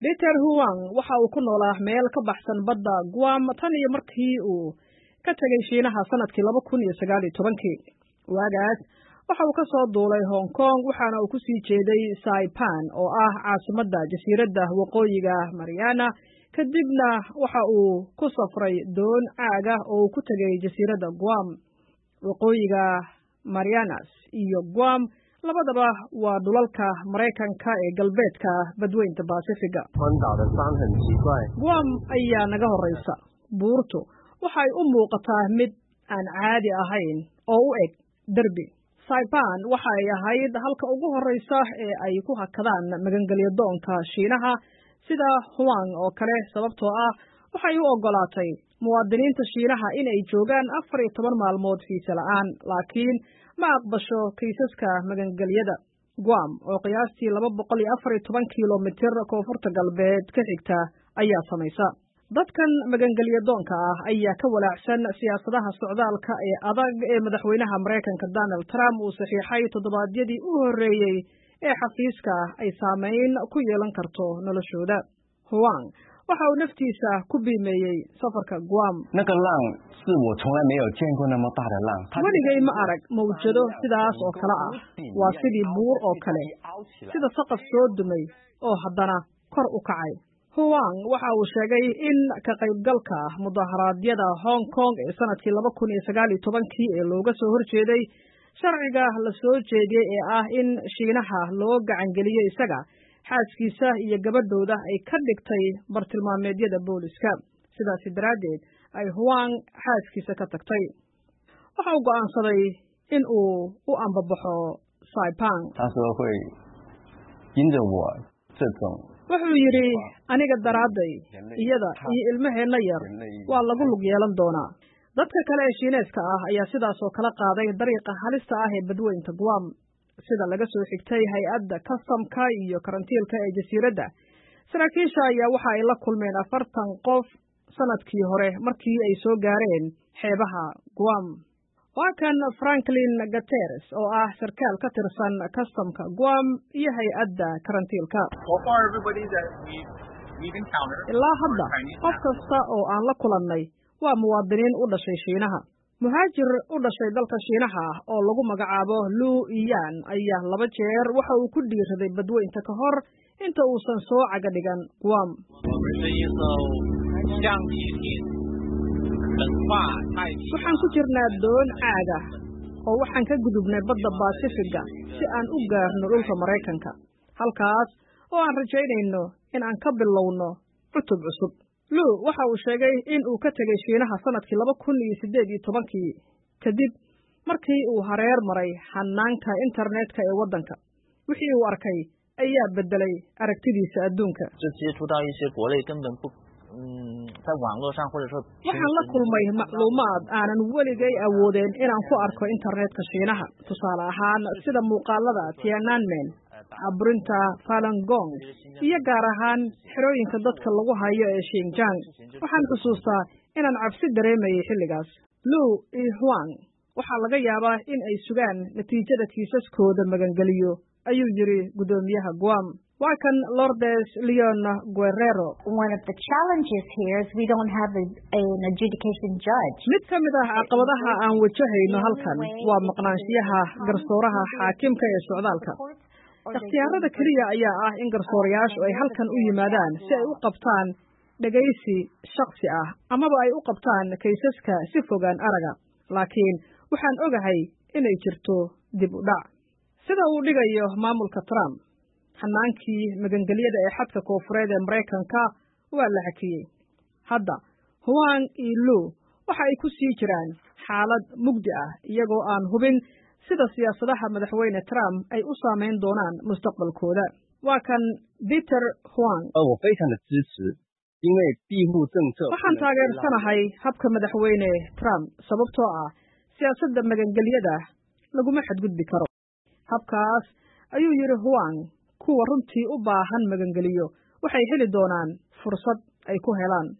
Peter Huang waxa uu ku noolaa meel ka baxsan badda Guam tan iyo markii uu ka tagay Shiinaha sanadkii 2019. Waagaas waxa uu ka soo duulay Hong Kong waxaana uu ku sii jeeday Saipan oo ah caasimadda jasiiradda waqooyiga Mariana kadibna waxa uu ku safray doon caaga oo ku tagay jasiiradda Guam. Waqooyiga Marianas iyo Guam labadaba waa dhulalka Mareykanka ee galbeedka badweynta Pacifiga. Guam ayaa naga horeysa. Buurtu waxay u muuqataa mid aan caadi ahayn oo u eg derbi. Saipan waxay ahayd halka ugu horeysa ee ay ku hakadaan magangelyo doonka Shiinaha sida Huang oo kale sababtoo ah waxay u ogolaatay muwaadiniinta Shiinaha inay joogaan 14 maalmood fiisa la'aan laakiin ma aqbasho kiisaska magangelyada. Guam oo qiyaastii 214 kiiloomitir koonfurta galbeed ka xigta ayaa samaysa. Dadkan magangelyo doonka ah ayaa ka walaacsan siyaasadaha socdaalka ee adag ee madaxweynaha Mareykanka Donald Trump uu saxiixay toddobaadyadii u horreeyay ee xafiiska ay saameyn ku yeelan karto noloshooda. Huang waxa uu naftiisa ku biimeeyay safarka Guam. Weligay ma arag mawjado sidaas oo kale ah. Waa sidii buur oo kale, sida saqaf soo dumay oo haddana kor u kacay. Huang waxa uu sheegay in ka qaybgalka mudaharaadyada Hong Kong ee sanadkii 2019 ee looga soo horjeeday sharciga la soo jeediyay ee ah in Shiinaha loo gacan geliyo isaga xaaskiisa iyo gabadhooda ay ka dhigtay bartilmaameedyada booliska. Sidaas daraaddeed ay Huang xaaskiisa ka tagtay. Waxa uu go'aansaday in uu u ambabaxo Saipan. Wuxuu yidhi aniga daraaday iyada iyo ilmaheenna yar waa lagu lug yeelan doonaa. Dadka kale ee Shiineeska ah ayaa sidaas oo kala qaaday dariiqa halista ah ee badweynta Guam. Sida laga soo xigtay hay'adda kastamka iyo karantiilka ee jasiiradda. Saraakiisha ayaa waxa ay la kulmeen 40 qof sanadkii hore markii ay soo gaareen xeebaha Guam. Waa kan Franklin Gateres oo ah sarkaal ka tirsan kastamka Guam iyo hay'adda karantiilka. Ilaa hadda qof kasta oo aan la kulannay waa muwaadiniin u dhashay Shiinaha. Muhaajir u dhashay dalka Shiinaha oo lagu magacaabo Lu Yan ayaa 2 jeer waxa uu ku dhiiraday badweynta ka hor inta uusan soo caga dhigan Guam. Waxaan ku jirnaa doon caaga oo waxaan ka gudubnay badda Pacifiga si aan u gaarno dhulka Mareykanka. Halkaas oo aan rajaynayno in aan ka bilowno cutub cusub. Lu waxa uu sheegay in uu ka tagay Shiinaha sanadkii 2018 kadib markii uu hareer maray hanaanka internetka ee waddanka. Wixii uu arkay ayaa bedelay aragtidiisa adduunka. Waxaan la kulmay macluumaad aanan weligay awoodeen inaan ku arko internetka Shiinaha. Tusaale ahaan sida muuqaalada Tiananmen, caburinta Falun Gong iyo gaar ahaan xerooyinka dadka lagu hayo ee Xinjiang. Waxaan xusuustaa inaan cabsi dareemayay xilligaas. Lu iyo Huang waxaa laga yaabaa in ay sugaan natiijada kiisaskooda magangeliyo ayuu yiri gudoomiyaha Guam. Waa kan Lourdes Leon Guerrero. One of the challenges here is we don't have an adjudication judge. Mid ka mid ah caqabadaha aan wajahayno halkan waa maqnaanshiyaha garsooraha xaakimka ee socdaalka. Ikhtiyaarada kaliya ayaa ah in garsoorayaashu ay halkan u yimaadaan si ay u qabtaan dhageysi shakhsi ah amaba ay u qabtaan kaysaska si fogaan araga. Laakiin waxaan ogahay inay jirto dib u dhac. Sida uu dhigayo maamulka Trump, hanaankii magangelyada ee xadka koonfureed ee Mareykanka waa la hakiyey. Hadda Huang iyo Lu waxa ay ku sii jiraan xaalad mugdi ah iyagoo aan hubin sida siyaasadaha madaxweyne Trump ay u saameyn doonaan mustaqbalkooda. Waa kan Peter Huang. Waxaan taageersanahay habka madaxweyne Trump sababtoo ah siyaasadda magangelyada laguma xadgudbi karo. Habkaas ayuu yiri Huang. Kuwa runtii u baahan magangeliyo waxay heli doonaan fursad ay ku helaan